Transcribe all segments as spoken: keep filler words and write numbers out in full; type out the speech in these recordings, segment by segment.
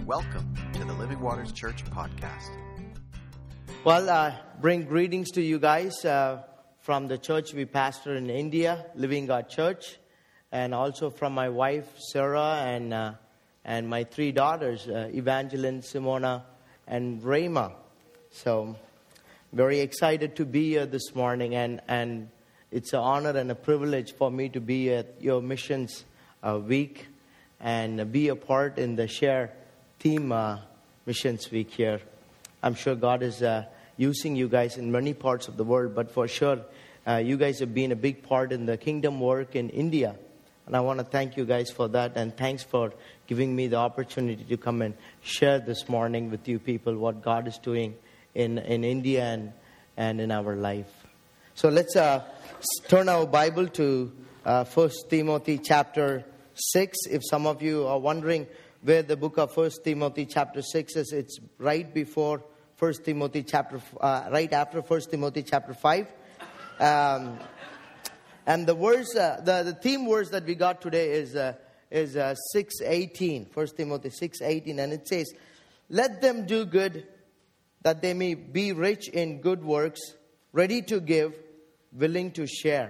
Welcome to the Living Waters Church podcast. Well, uh, bring greetings to you guys uh, from the church we pastor in India, Living God Church, and also from my wife, Sarah, and uh, and my three daughters, uh, Evangeline, Simona, and Rema. So, very excited to be here this morning, and, and it's an honor and a privilege for me to be at your missions uh, week and be a part in the Share Team uh, Missions Week here. I'm sure God is uh, using you guys in many parts of the world, but for sure, uh, you guys have been a big part in the kingdom work in India. And I want to thank you guys for that, and thanks for giving me the opportunity to come and share this morning with you people what God is doing in, in India and, and in our life. So let's uh, turn our Bible to uh, First Timothy chapter six. If some of you are wondering where the book of First Timothy chapter six is, it's right before First Timothy chapter, uh, right after First Timothy chapter five. Um, and the verse, uh, the, the theme verse that we got today is uh, is uh, six eighteen, First Timothy six eighteen, and it says, "Let them do good, that they may be rich in good works, ready to give, willing to share."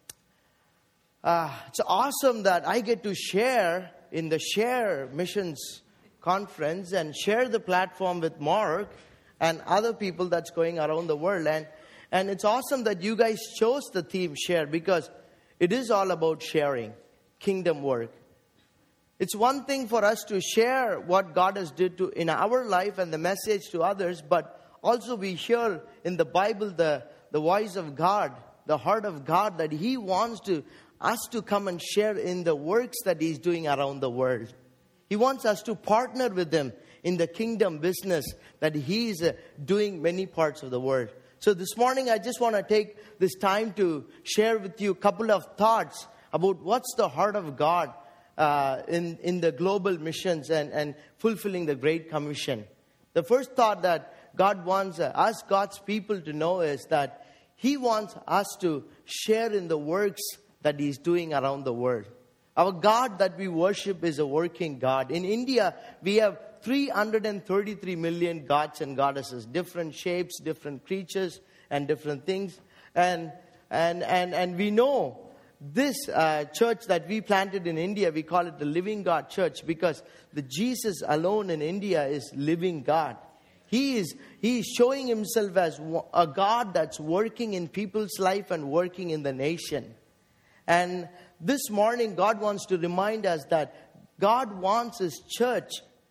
Uh, it's awesome that I get to share in the Share Missions Conference and share the platform with Mark and other people that's going around the world. And, and it's awesome that you guys chose the theme Share, because it is all about sharing, kingdom work. It's one thing for us to share what God has did to in our life and the message to others, but also we hear in the Bible the, the voice of God, the heart of God, that He wants to us to come and share in the works that He's doing around the world. He wants us to partner with Him in the kingdom business that He's uh, doing many parts of the world. So this morning I just want to take this time to share with you a couple of thoughts about what's the heart of God uh, in, in the global missions and, and fulfilling the Great Commission. The first thought that God wants uh, us, God's people, to know is that He wants us to share in the works that He's doing around the world. Our God that we worship is a working God. In India, we have three hundred thirty-three million gods and goddesses, different shapes, different creatures, and different things. And and and, and we know this uh, church that we planted in India, we call it the Living God Church, because the Jesus alone in India is living God. He is, he is showing Himself as a God that's working in people's life and working in the nation. And this morning, God wants to remind us that God wants His church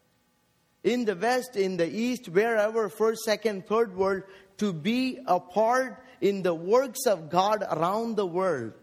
in the West, in the East, wherever, first, second, third world, to be a part in the works of God around the world.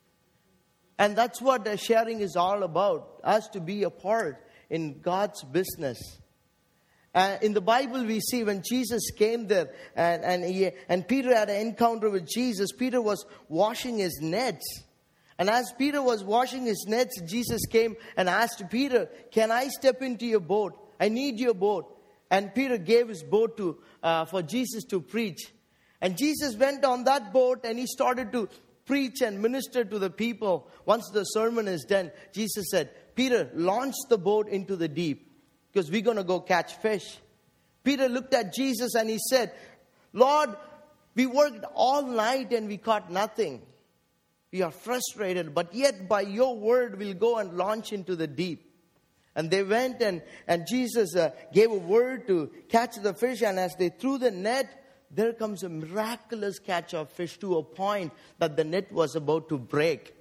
And that's what the sharing is all about, us to be a part in God's business. Uh, in the Bible, we see when Jesus came there and, and, he, and Peter had an encounter with Jesus, Peter was washing his nets. And as Peter was washing his nets, Jesus came and asked Peter, "Can I step into your boat? I need your boat." And Peter gave his boat to uh, for Jesus to preach. And Jesus went on that boat and He started to preach and minister to the people. Once the sermon is done, Jesus said, "Peter, launch the boat into the deep, because we're going to go catch fish." Peter looked at Jesus and he said, "Lord, we worked all night and we caught nothing. We are frustrated, but yet by your word we'll go and launch into the deep." And they went and, and Jesus uh, gave a word to catch the fish. And as they threw the net, there comes a miraculous catch of fish to a point that the net was about to break.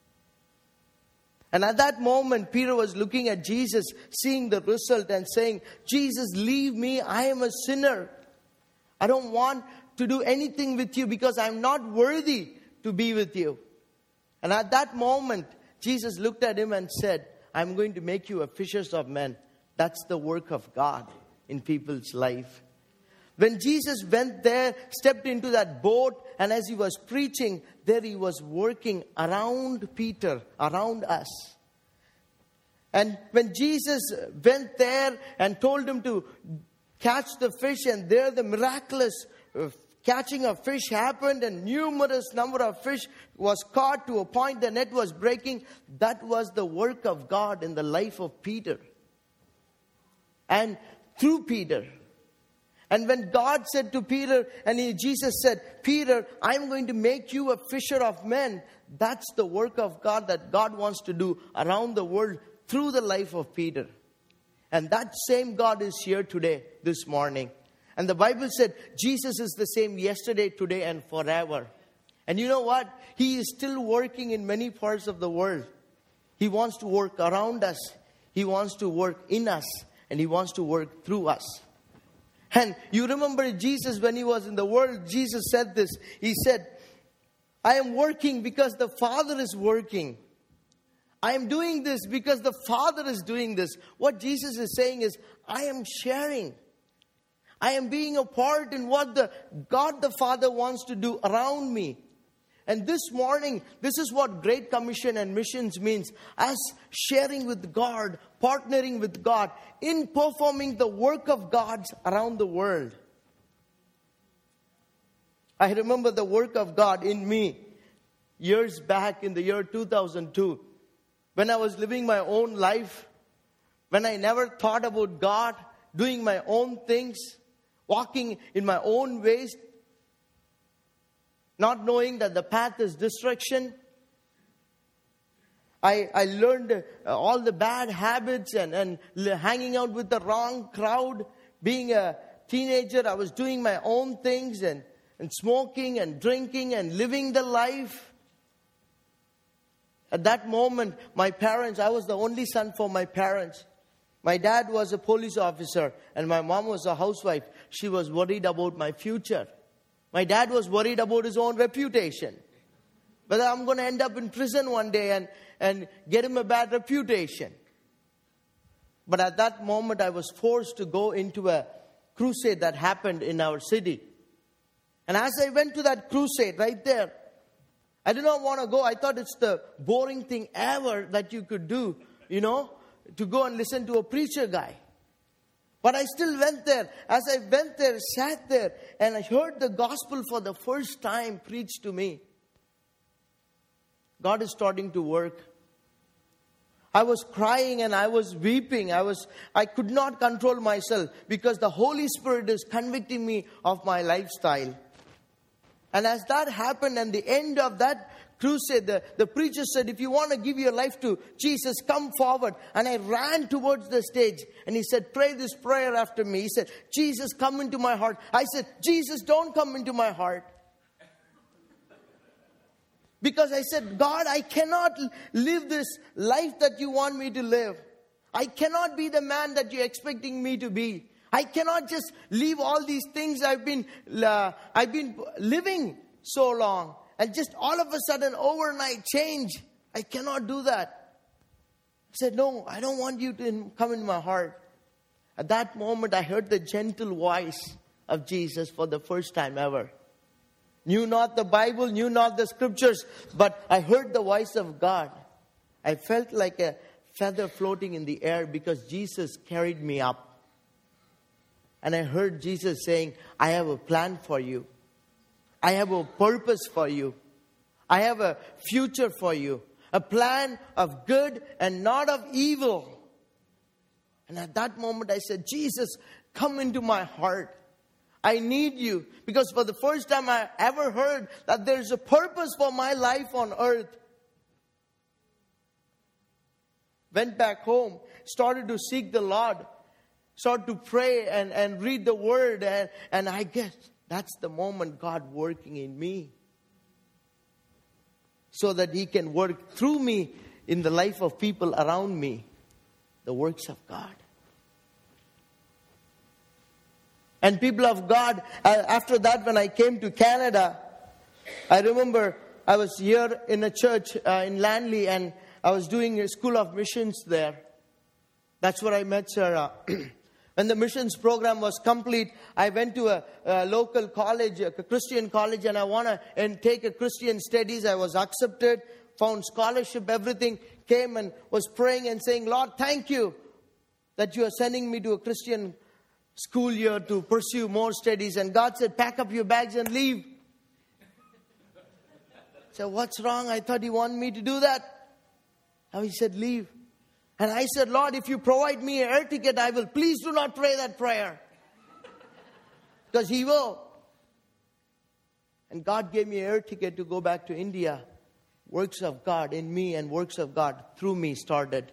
And at that moment, Peter was looking at Jesus, seeing the result and saying, "Jesus, leave me. I am a sinner. I don't want to do anything with you because I'm not worthy to be with you." And at that moment, Jesus looked at him and said, "I'm going to make you a fishers of men." That's the work of God in people's life. When Jesus went there, stepped into that boat, and as He was preaching, there He was working around Peter, around us. And when Jesus went there and told him to catch the fish, and there the miraculous uh, catching of fish happened, and numerous number of fish was caught to a point the net was breaking. That was the work of God in the life of Peter. and through Peter. And when God said to Peter, and he, Jesus said, Peter, I'm going to make you a fisher of men. That's the work of God that God wants to do around the world through the life of Peter. And that same God is here today, this morning. And the Bible said Jesus is the same yesterday, today, and forever. And you know what? He is still working in many parts of the world. He wants to work around us. He wants to work in us. And He wants to work through us. And you remember Jesus, when He was in the world, Jesus said this. He said, I am working because the Father is working. I am doing this because the Father is doing this. What Jesus is saying is, I am sharing. I am being a part in what the God the Father wants to do around me. And this morning, this is what Great Commission and missions means. Us sharing with God, partnering with God in performing the work of God around the world. I remember the work of God in me years back in the year two thousand two. When I was living my own life, when I never thought about God, doing my own things, walking in my own ways, not knowing that the path is destruction. I, I learned uh, all the bad habits and, and hanging out with the wrong crowd. Being a teenager, I was doing my own things and, and smoking and drinking and living the life. At that moment, my parents, I was the only son for my parents. My dad was a police officer and my mom was a housewife. She was worried about my future. My dad was worried about his own reputation. Whether I'm going to end up in prison one day and, and get him a bad reputation. But at that moment, I was forced to go into a crusade that happened in our city. And as I went to that crusade right there, I did not want to go. I thought it's the boring thing ever that you could do, you know, to go and listen to a preacher guy. But I still went there. As I went there, sat there, and I heard the gospel for the first time preached to me. God is starting to work. I was crying and I was weeping. I was, I could not control myself because the Holy Spirit is convicting me of my lifestyle. And as that happened, and the end of that crusade, the, the preacher said, if you want to give your life to Jesus, come forward. And I ran towards the stage and he said, pray this prayer after me. He said, Jesus, come into my heart. I said, Jesus, don't come into my heart. Because I said, God, I cannot live this life that you want me to live. I cannot be the man that you're expecting me to be. I cannot just leave all these things I've been, uh, I've been living so long. And just all of a sudden, overnight change. I cannot do that. I said, no, I don't want you to come in my heart. At that moment, I heard the gentle voice of Jesus for the first time ever. Knew not the Bible, knew not the scriptures, but I heard the voice of God. I felt like a feather floating in the air because Jesus carried me up. And I heard Jesus saying, I have a plan for you. I have a purpose for you. I have a future for you. A plan of good and not of evil. And at that moment I said, Jesus, come into my heart. I need you. Because for the first time I ever heard that there's a purpose for my life on earth. Went back home, started to seek the Lord. Started to pray and, and read the word. And, and I guess that's the moment God working in me. So that He can work through me in the life of people around me. The works of God. And people of God, after that when I came to Canada, I remember I was here in a church uh, in Lanley and I was doing a school of missions there. That's where I met Sarah. When the missions program was complete, I went to a, a local college, a Christian college, and I want to and take a Christian studies. I was accepted, found scholarship, everything, came and was praying and saying, Lord, thank you that you are sending me to a Christian school year to pursue more studies. And God said, pack up your bags and leave. I said, what's wrong? I thought He wanted me to do that. Now He said, leave. And I said, Lord, if you provide me an air ticket, I will. Please do not pray that prayer. Because He will. And God gave me an air ticket to go back to India. Works of God in me and works of God through me started.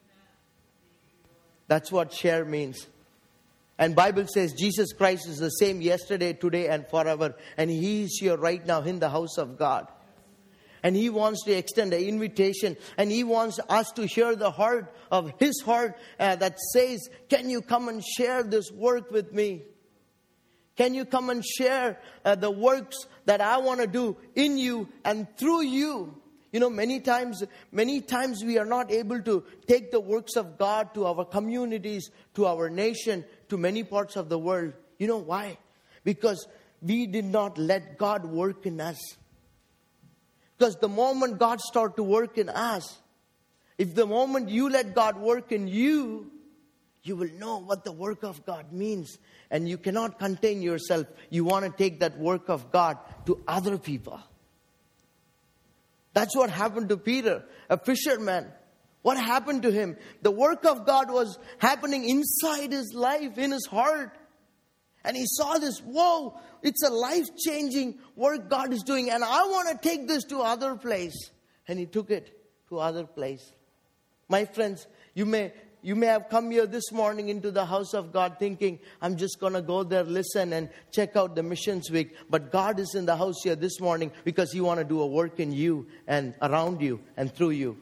That's what share means. And Bible says Jesus Christ is the same yesterday, today, and forever. And He is here right now in the house of God. And He wants to extend an invitation. And He wants us to hear the heart of His heart uh, that says, can you come and share this work with me? Can you come and share uh, the works that I want to do in you and through you? You know, many times, many times we are not able to take the works of God to our communities, to our nation, to many parts of the world. You know why? Because we did not let God work in us. Because the moment God starts to work in us, if the moment you let God work in you, you will know what the work of God means. And you cannot contain yourself. You want to take that work of God to other people. That's what happened to Peter, a fisherman. What happened to him? The work of God was happening inside his life, in his heart. And he saw this, whoa, it's a life-changing work God is doing. And I want to take this to other place. And he took it to other place. My friends, you may you may have come here this morning into the house of God thinking, I'm just going to go there, listen, and check out the missions week. But God is in the house here this morning because He wants to do a work in you and around you and through you.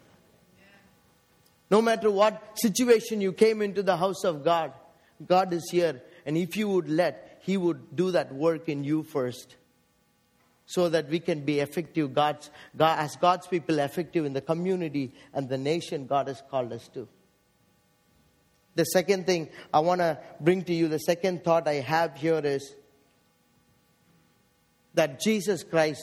No matter what situation you came into the house of God, God is here. And if you would let, He would do that work in you first. So that we can be effective, God's, God, as God's people, effective in the community and the nation God has called us to. The second thing I want to bring to you, the second thought I have here is that Jesus Christ,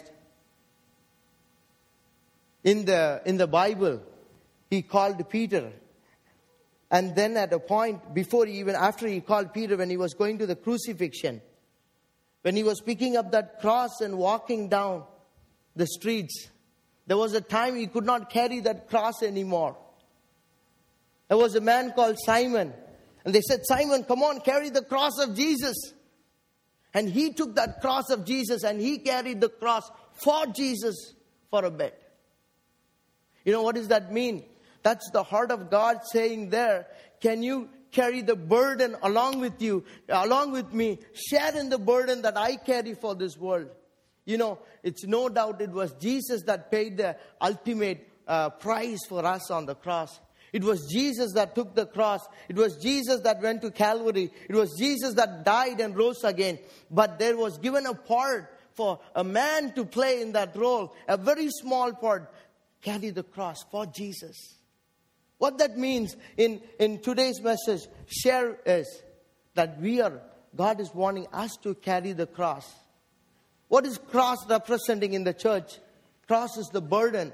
in the, in the Bible, He called Peter. And then at a point, before he, even after He called Peter, when He was going to the crucifixion, when He was picking up that cross and walking down the streets, there was a time He could not carry that cross anymore. There was a man called Simon. And they said, Simon, come on, carry the cross of Jesus. And he took that cross of Jesus and he carried the cross for Jesus for a bit. You know, what does that mean? That's the heart of God saying there, can you carry the burden along with you, along with me, share in the burden that I carry for this world. You know, it's no doubt it was Jesus that paid the ultimate uh, price for us on the cross. It was Jesus that took the cross. It was Jesus that went to Calvary. It was Jesus that died and rose again. But there was given a part for a man to play in that role, a very small part, carry the cross for Jesus. What that means in, in today's message, share is that we are, God is wanting us to carry the cross. What is cross representing in the church? Cross is the burden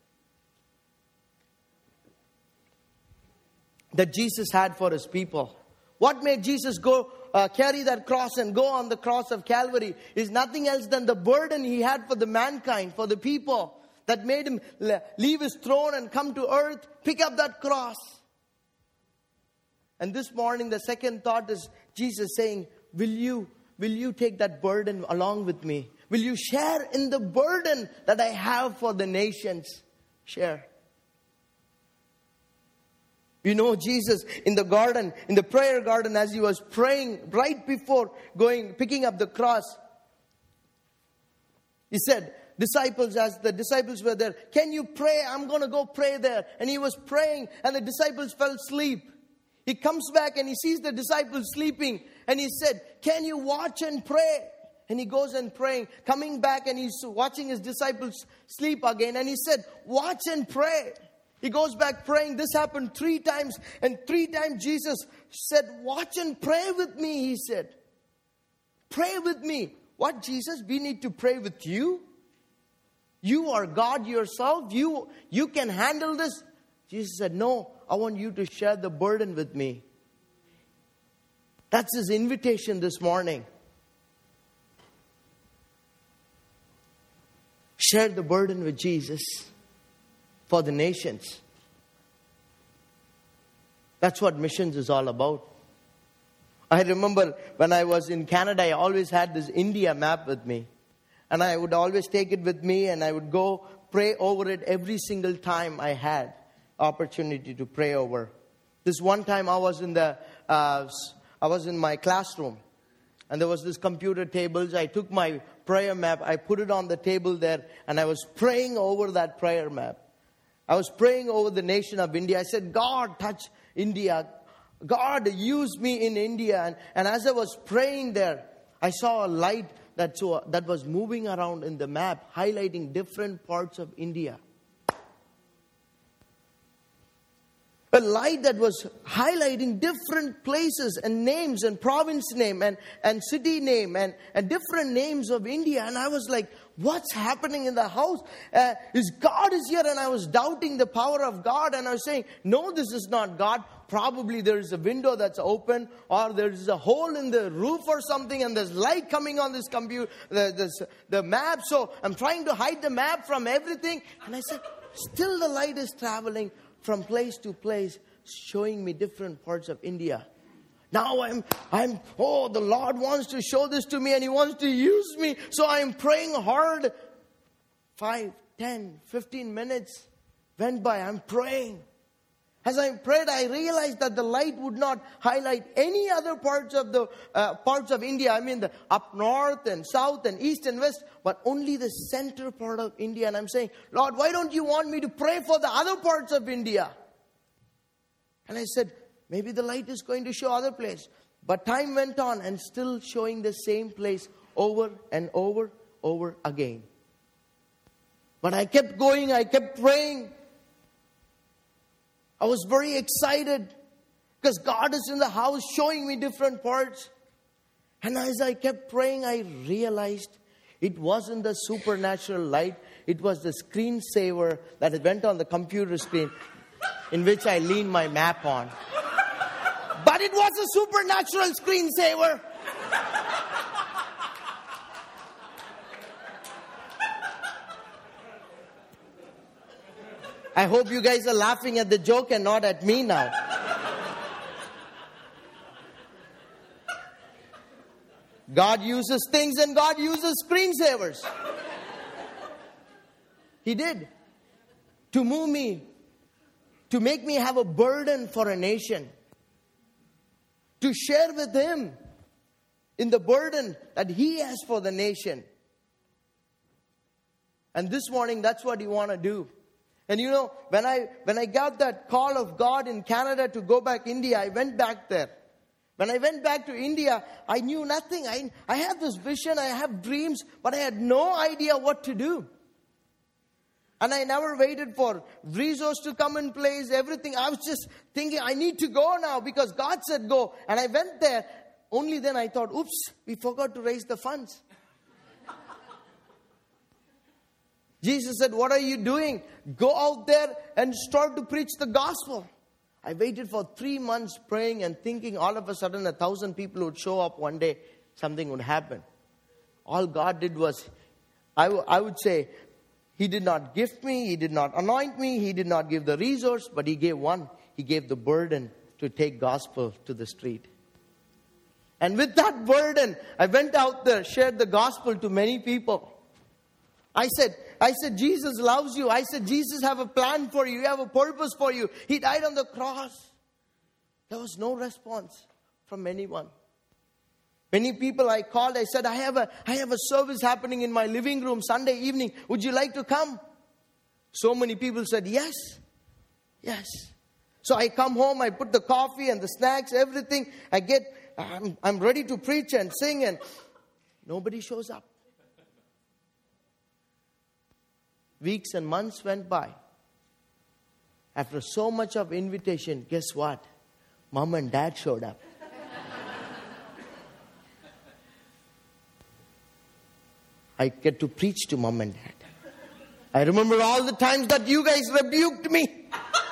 that Jesus had for His people. What made Jesus go uh, carry that cross and go on the cross of Calvary is nothing else than the burden He had for the mankind, for the people, that made Him leave His throne and come to earth, pick up that cross. And this morning the second thought is Jesus saying, will you, will you take that burden along with me? Will you share in the burden that I have for the nations? Share. You know, Jesus in the garden, in the prayer garden, as He was praying right before going, picking up the cross, He said, disciples, as the disciples were there, can you pray? I'm going to go pray there. And He was praying and the disciples fell asleep. He comes back and He sees the disciples sleeping. And He said, can you watch and pray? And He goes and praying, coming back and He's watching His disciples sleep again. And He said, watch and pray. He goes back praying. This happened three times. And three times Jesus said, watch and pray with me, He said. Pray with me. What, Jesus? We need to pray with you? You are God yourself. You, you can handle this. Jesus said, no, I want you to share the burden with me. That's His invitation this morning. Share the burden with Jesus for the nations. That's what missions is all about. I remember when I was in Canada, I always had this India map with me. And I would always take it with me and I would go pray over it every single time I had opportunity to pray over. This one time I was in the, uh, I was in my classroom. And there was this computer tables. I took my prayer map. I put it on the table there. And I was praying over that prayer map. I was praying over the nation of India. I said, God, touch India. God, use me in India. And, and as I was praying there, I saw a light that, so, that was moving around in the map, highlighting different parts of India. A light that was highlighting different places and names and province name and, and city name and, and different names of India. And I was like, what's happening in the house? Uh, is God is here? And I was doubting the power of God. And I was saying, no, this is not God. Probably there is a window that's open or there is a hole in the roof or something and there's light coming on this computer, the, this, the map. So I'm trying to hide the map from everything. And I said, still the light is traveling from place to place, showing me different parts of India. Now I'm, I'm, oh, the Lord wants to show this to me and He wants to use me. So I'm praying hard. Five, ten, fifteen minutes went by. I'm praying. As I prayed, I realized that the light would not highlight any other parts of the uh, parts of India. I mean, the up north and south and east and west, but only the center part of India. And I'm saying, Lord, why don't you want me to pray for the other parts of India? And I said, maybe the light is going to show other place. But time went on and still showing the same place over and over, over again. But I kept going, I kept praying. I was very excited because God is in the house showing me different parts. And as I kept praying, I realized it wasn't the supernatural light. It was the screensaver that went on the computer screen in which I leaned my map on. But it was a supernatural screensaver. I hope you guys are laughing at the joke and not at me now. God uses things and God uses screensavers. He did. To move me. To make me have a burden for a nation. To share with Him in the burden that He has for the nation. And this morning, that's what you want to do. And you know, when I when I got that call of God in Canada to go back India, I went back there. When I went back to India, I knew nothing. I, I had this vision, I have dreams, but I had no idea what to do. And I never waited for resources to come in place, everything. I was just thinking, I need to go now because God said go. And I went there. Only then I thought, oops, we forgot to raise the funds. Jesus said, what are you doing? Go out there and start to preach the gospel. I waited for three months praying and thinking all of a sudden a thousand people would show up one day. Something would happen. All God did was, I, w- I would say, He did not gift me. He did not anoint me. He did not give the resource. But He gave one. He gave the burden to take gospel to the street. And with that burden, I went out there, shared the gospel to many people. I said, I said, Jesus loves you. I said, Jesus have a plan for you. You have a purpose for you. He died on the cross. There was no response from anyone. Many people I called, I said, I have a, I have a service happening in my living room Sunday evening. Would you like to come? So many people said, yes, yes. So I come home, I put the coffee and the snacks, everything. I get, I'm, I'm ready to preach and sing and nobody shows up. Weeks and months went by. After so much of invitation, guess what? Mom and Dad showed up. I get to preach to Mom and Dad. I remember all the times that you guys rebuked me.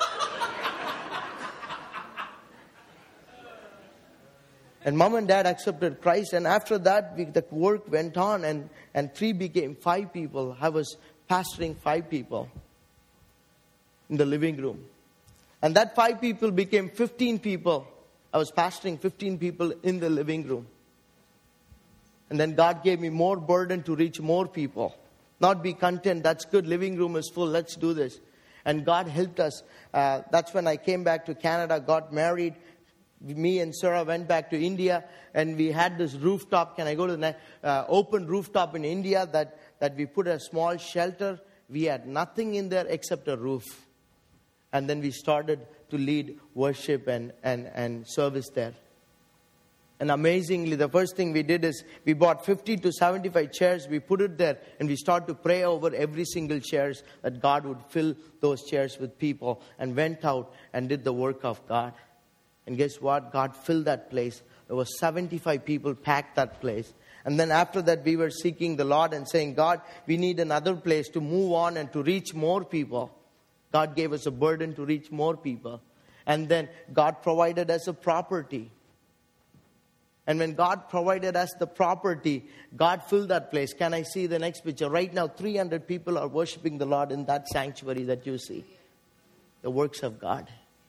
And Mom and Dad accepted Christ. And after that, we, the work went on. And, and three became five people. I was pastoring five people in the living room. And that five people became fifteen people. I was pastoring fifteen people in the living room. And then God gave me more burden to reach more people. Not be content, that's good, living room is full, let's do this. And God helped us. Uh, that's when I came back to Canada, got married. Me and Sarah went back to India, and we had this rooftop. Can I go to the next? Uh, open rooftop in India that, that we put a small shelter. We had nothing in there except a roof. And then we started to lead worship and, and, and service there. And amazingly, the first thing we did is we bought fifty to seventy-five chairs. We put it there and we started to pray over every single chairs that God would fill those chairs with people, and went out and did the work of God. And guess what? God filled that place. There were seventy-five people packed that place. And then after that, we were seeking the Lord and saying, God, we need another place to move on and to reach more people. God gave us a burden to reach more people. And then God provided us a property. And when God provided us the property, God filled that place. Can I see the next picture? Right now, three hundred people are worshiping the Lord in that sanctuary that you see. The works of God.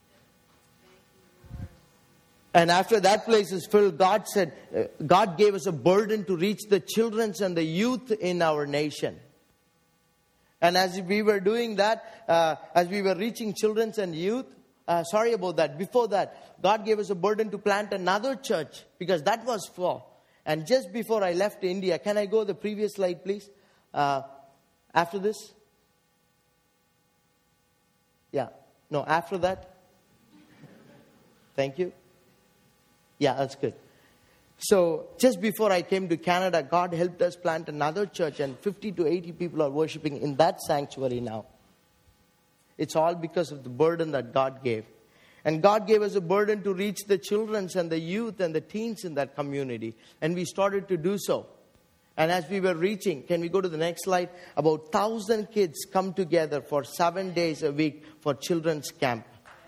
And after that place is filled, God said, uh, God gave us a burden to reach the children and the youth in our nation. And as we were doing that, uh, as we were reaching children and youth, uh, sorry about that, before that, God gave us a burden to plant another church, because that was full. And just before I left India, can I go the previous slide, please? Uh, after this? Yeah. No, after that? Thank you. Yeah, that's good. So just before I came to Canada, God helped us plant another church, and fifty to eighty people are worshiping in that sanctuary now. It's all because of the burden that God gave. And God gave us a burden to reach the children and the youth and the teens in that community. And we started to do so. And as we were reaching, can we go to the next slide? About one thousand kids come together for seven days a week for children's camp.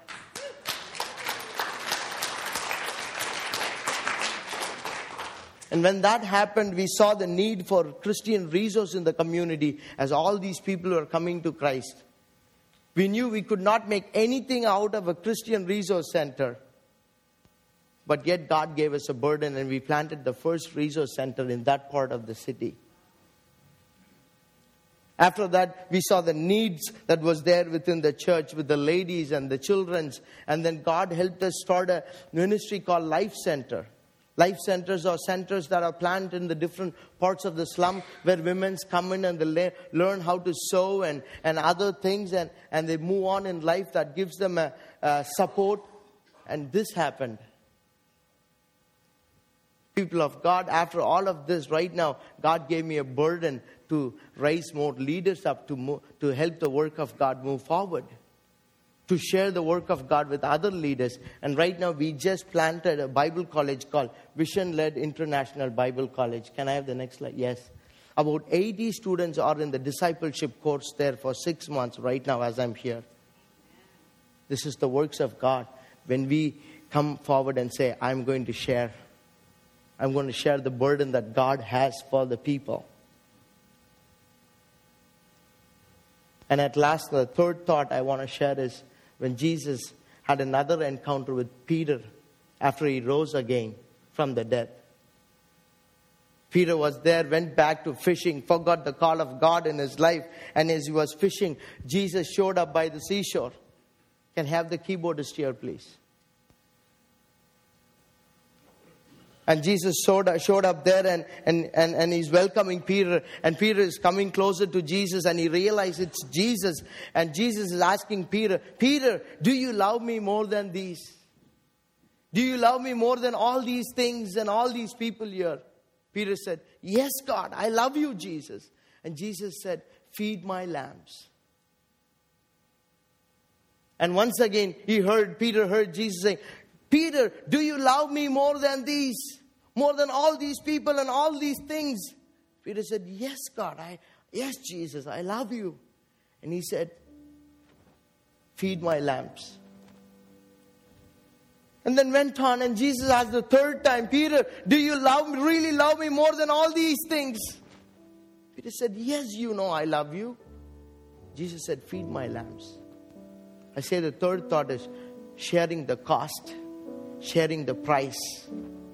And when that happened, we saw the need for Christian resource in the community as all these people were coming to Christ. We knew we could not make anything out of a Christian resource center. But yet God gave us a burden, and we planted the first resource center in that part of the city. After that, we saw the needs that was there within the church with the ladies and the children's. And then God helped us start a ministry called Life Center. Life centers are centers that are planted in the different parts of the slum, where women come in and they le- learn how to sew and, and other things, and, and they move on in life. That gives them a, a support. And this happened. People of God, after all of this, right now, God gave me a burden to raise more leaders up to move, to help the work of God move forward, to share the work of God with other leaders. And right now, we just planted a Bible college called Vision-Led International Bible College. Can I have the next slide? Yes. About eighty students are in the discipleship course there for six months right now as I'm here. This is the works of God. When we come forward and say, I'm going to share. I'm going to share the burden that God has for the people. And at last, the third thought I want to share is when Jesus had another encounter with Peter after he rose again from the dead. Peter was there, went back to fishing, forgot the call of God in his life. And as he was fishing, Jesus showed up by the seashore. Can I have the keyboardist here, please? And Jesus showed up, showed up there and, and, and, and he's welcoming Peter. And Peter is coming closer to Jesus and he realizes it's Jesus. And Jesus is asking Peter, Peter, do you love me more than these? Do you love me more than all these things and all these people here? Peter said, yes, God, I love you, Jesus. And Jesus said, feed my lambs. And once again, he heard, Peter heard Jesus saying, Peter, do you love me more than these? More than all these people and all these things? Peter said, yes, God. I, yes, Jesus, I love you. And he said, feed my lambs. And then went on, and Jesus asked the third time, Peter, do you love me, really love me more than all these things? Peter said, yes, you know I love you. Jesus said, feed my lambs. I say the third thought is sharing the cost, sharing the price.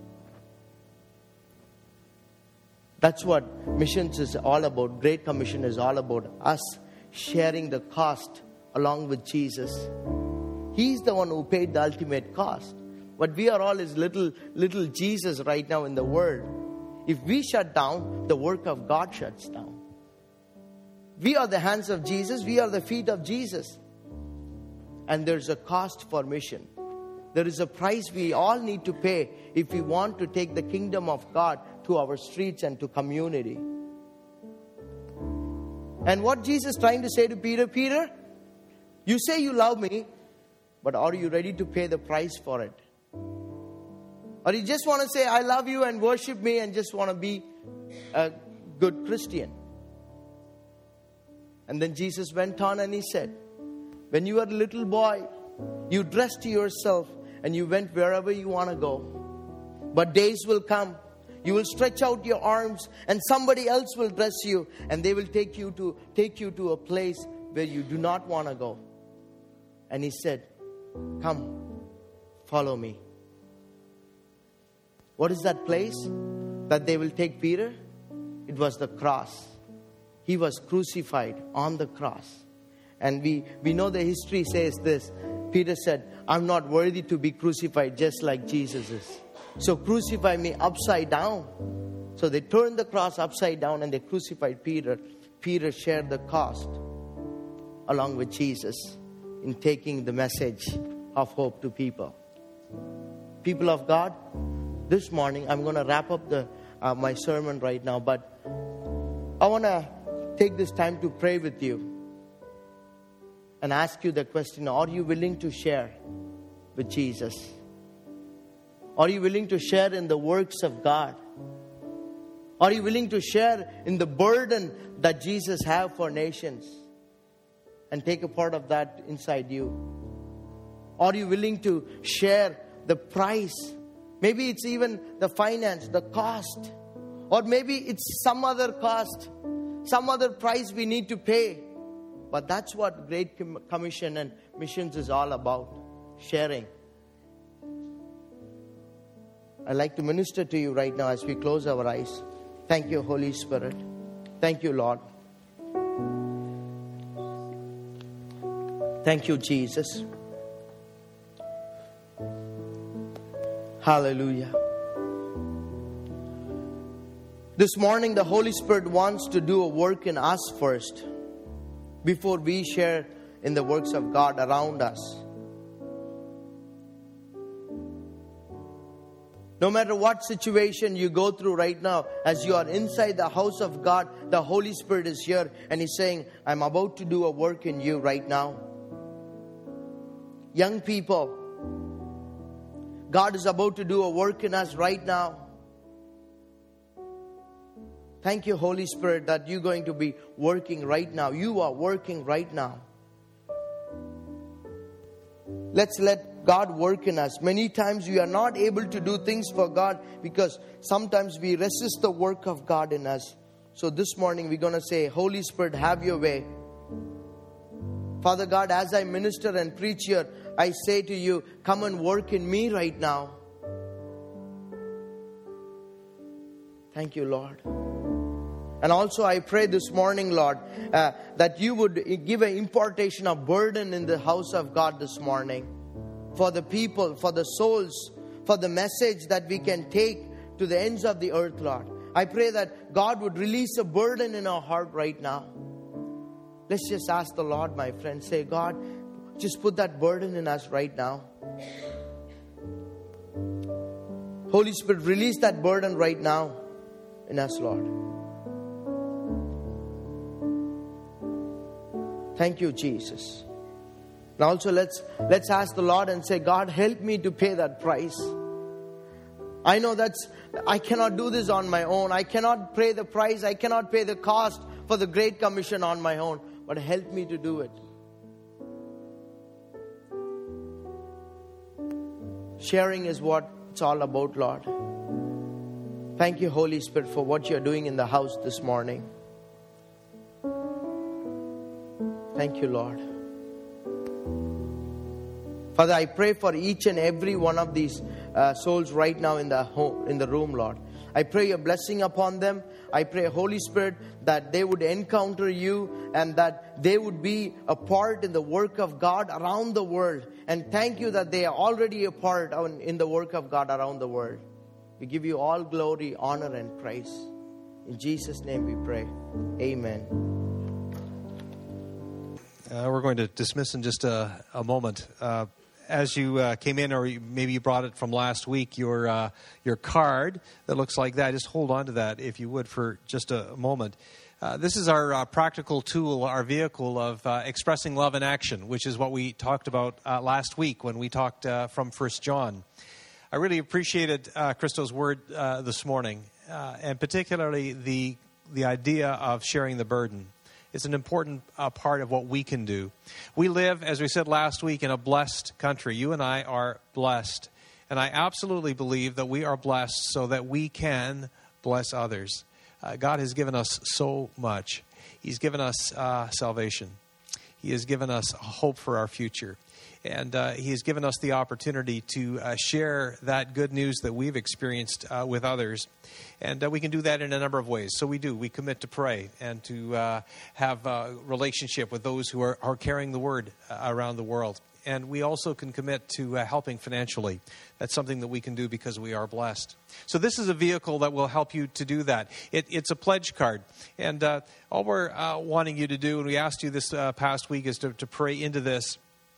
That's what missions is all about. Great Commission is all about us sharing the cost along with Jesus. He's the one who paid the ultimate cost. But we are all his little, little Jesus right now in the world. If we shut down, the work of God shuts down. We are the hands of Jesus. We are the feet of Jesus. And there's a cost for mission. There is a price we all need to pay if we want to take the kingdom of God to our streets and to community. And what Jesus is trying to say to Peter, Peter, you say you love me, but are you ready to pay the price for it? Or you just want to say, I love you and worship me and just want to be a good Christian? And then Jesus went on and he said, when you were a little boy, you dressed yourself and you went wherever you want to go. But days will come, you will stretch out your arms and somebody else will dress you and they will take you to take you to a place where you do not want to go. And he said, come, follow me. What is that place that they will take Peter? It was the cross. He was crucified on the cross. And we, we know the history says this. Peter said, I'm not worthy to be crucified just like Jesus is. So crucify me upside down. So they turned the cross upside down and they crucified Peter. Peter shared the cost along with Jesus in taking the message of hope to people. People of God, this morning I'm going to wrap up the uh, my sermon right now, but I want to take this time to pray with you and ask you the question, are you willing to share with Jesus? Are you willing to share in the works of God? Are you willing to share in the burden that Jesus has for nations and take a part of that inside you? Are you willing to share the price? Maybe it's even the finance, the cost. Or maybe it's some other cost, some other price we need to pay. But that's what Great Commission and missions is all about. Sharing. I'd like to minister to you right now as we close our eyes. Thank you, Holy Spirit. Thank you, Lord. Thank you, Jesus. Hallelujah. This morning, the Holy Spirit wants to do a work in us first, before we share in the works of God around us. No matter what situation you go through right now, as you are inside the house of God, the Holy Spirit is here and He's saying, I'm about to do a work in you right now. Young people, God is about to do a work in us right now. Thank you, Holy Spirit, that you're going to be working right now. You are working right now. Let's let God work in us. Many times we are not able to do things for God because sometimes we resist the work of God in us. So this morning we're going to say, Holy Spirit, have your way. Father God, as I minister and preach here, I say to you, come and work in me right now. Thank you, Lord. And also I pray this morning, Lord, uh, that you would give an impartation of burden in the house of God this morning. For the people, for the souls, for the message that we can take to the ends of the earth, Lord. I pray that God would release a burden in our heart right now. Let's just ask the Lord, my friend. Say, God, just put that burden in us right now. Holy Spirit, release that burden right now in us, Lord. Thank you, Jesus. And also let's let's ask the Lord and say, God, help me to pay that price. I know that's I cannot do this on my own. I cannot pay the price. I cannot pay the cost for the Great Commission on my own. But help me to do it. Sharing is what it's all about, Lord. Thank you, Holy Spirit, for what you're doing in the house this morning. Thank you, Lord. Father, I pray for each and every one of these uh, souls right now in the home, in the room, Lord. I pray your blessing upon them. I pray, Holy Spirit, that they would encounter you and that they would be a part in the work of God around the world. And thank you that they are already a part on, in the work of God around the world. We give you all glory, honor, and praise. In Jesus' name we pray. Amen. Uh, we're going to dismiss in just a, a moment. Uh, as you uh, came in, or you, maybe you brought it from last week, your uh, your card that looks like that. Just hold on to that, if you would, for just a moment. Uh, this is our uh, practical tool, our vehicle of uh, expressing love in action, which is what we talked about uh, last week when we talked uh, from First John. I really appreciated uh, Christo's word uh, this morning, uh, and particularly the the idea of sharing the burden. It's an important uh, part of what we can do. We live, as we said last week, in a blessed country. You and I are blessed. And I absolutely believe that we are blessed so that we can bless others. Uh, God has given us so much. He's given us uh, salvation. He has given us hope for our future. And uh, He has given us the opportunity to uh, share that good news that we've experienced uh, with others. And uh, we can do that in a number of ways. So we do. We commit to pray and to uh, have a relationship with those who are, are carrying the word uh, around the world. And we also can commit to uh, helping financially. That's something that we can do because we are blessed. So this is a vehicle that will help you to do that. It, it's a pledge card. And uh, all we're uh, wanting you to do, and we asked you this uh, past week, is to, to pray into this,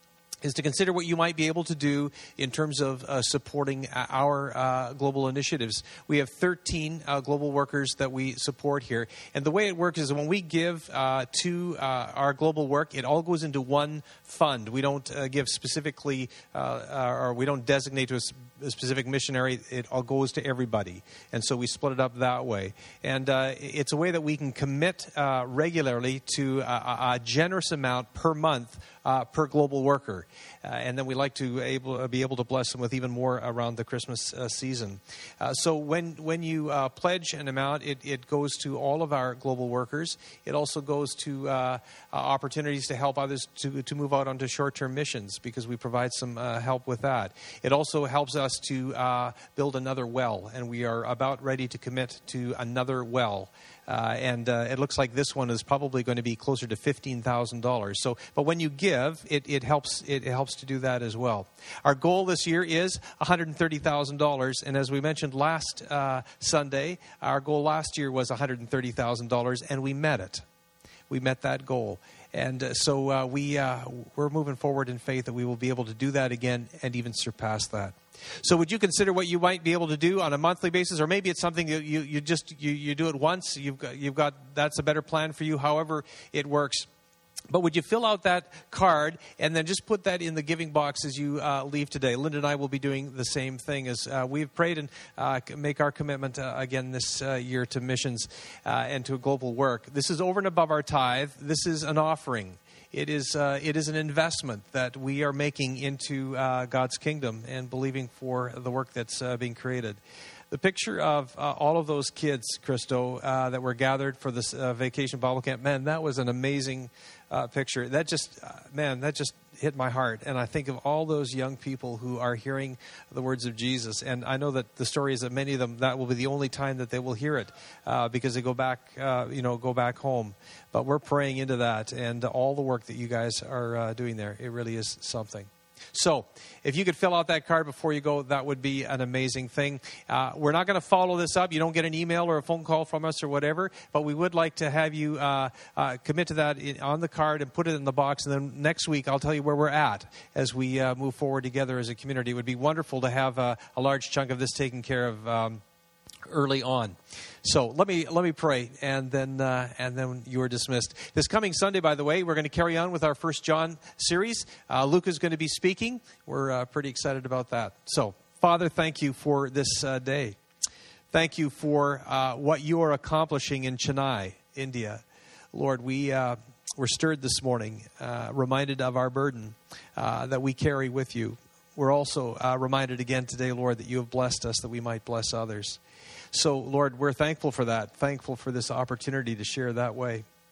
is to consider what you might be able to do in terms of uh, supporting our uh, global initiatives. We have thirteen uh, global workers that we support here. And the way it works is when we give uh, to uh, our global work, it all goes into one fund. We don't uh, give specifically, uh, or we don't designate to a, a specific missionary. It all goes to everybody. And so we split it up that way. And uh, it's a way that we can commit uh, regularly to a, a generous amount per month Uh, per global worker. Uh, and then we like to able, uh, be able to bless them with even more around the Christmas uh, season. Uh, so when when you uh, pledge an amount, it, it goes to all of our global workers. It also goes to uh, uh, opportunities to help others to, to move out onto short-term missions, because we provide some uh, help with that. It also helps us to uh, build another well, and we are about ready to commit to another well. Uh, and uh, it looks like this one is probably going to be closer to fifteen thousand dollars. So, but when you give, it, it helps. It, it helps to do that as well. Our goal this year is one hundred thirty thousand dollars, and as we mentioned last uh, Sunday, our goal last year was one hundred thirty thousand dollars, and we met it. We met that goal, and uh, so uh, we uh, we're moving forward in faith that we will be able to do that again and even surpass that. So would you consider what you might be able to do on a monthly basis, or maybe it's something you, you, you just you, you do it once. You've got you've got that's a better plan for you. However it works. But would you fill out that card and then just put that in the giving box as you uh, leave today? Linda and I will be doing the same thing as uh, we've prayed and uh, make our commitment uh, again this uh, year to missions uh, and to global work. This is over and above our tithe. This is an offering. It is uh, it is an investment that we are making into uh, God's kingdom and believing for the work that's uh, being created. The picture of uh, all of those kids, Christo, uh, that were gathered for this uh, vacation Bible camp, man, that was an amazing uh, picture. That just, uh, man, that just hit my heart. And I think of all those young people who are hearing the words of Jesus. And I know that the story is that many of them, that will be the only time that they will hear it uh, because they go back, uh, you know, go back home. But we're praying into that and all the work that you guys are uh, doing there. It really is something. So, if you could fill out that card before you go, that would be an amazing thing. Uh, we're not going to follow this up. You don't get an email or a phone call from us or whatever, but we would like to have you uh, uh, commit to that in, on the card and put it in the box. And then next week, I'll tell you where we're at as we uh, move forward together as a community. It would be wonderful to have uh, a large chunk of this taken care of um, early on. So let me let me pray, and then uh, and then you are dismissed. This coming Sunday, by the way, we're going to carry on with our First John series. Uh, Luke is going to be speaking. We're uh, pretty excited about that. So, Father, thank you for this uh, day. Thank you for uh, what you are accomplishing in Chennai, India. Lord, we uh, were stirred this morning, uh, reminded of our burden uh, that we carry with you. We're also uh, reminded again today, Lord, that you have blessed us that we might bless others. So, Lord, we're thankful for that, thankful for this opportunity to share that way.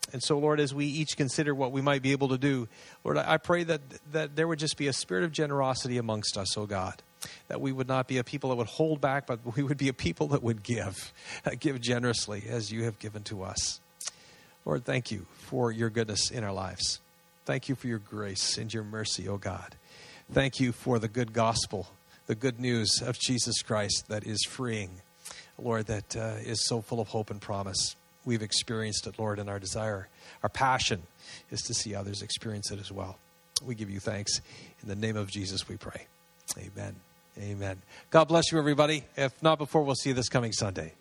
And so, Lord, as we each consider what we might be able to do, Lord, I pray that, that there would just be a spirit of generosity amongst us, oh God. That we would not be a people that would hold back, but we would be a people that would give. Give generously as you have given to us. Lord, thank you for your goodness in our lives. Thank you for your grace and your mercy, oh God. Thank you for the good gospel, the good news of Jesus Christ that is freeing. Lord, that uh, is so full of hope and promise. We've experienced it, Lord, and our desire, our passion is to see others experience it as well. We give you thanks. In the name of Jesus, we pray. Amen. Amen. God bless you, everybody. If not before, we'll see you this coming Sunday.